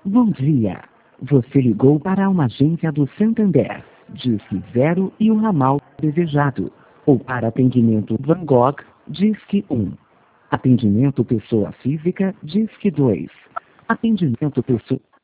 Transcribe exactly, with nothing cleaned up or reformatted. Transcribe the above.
Bom dia. Você ligou para uma agência do Santander. Disque zero e o ramal desejado. Ou para atendimento Van Gogh, Disque um. Atendimento pessoa física, Disque dois. Atendimento pessoa...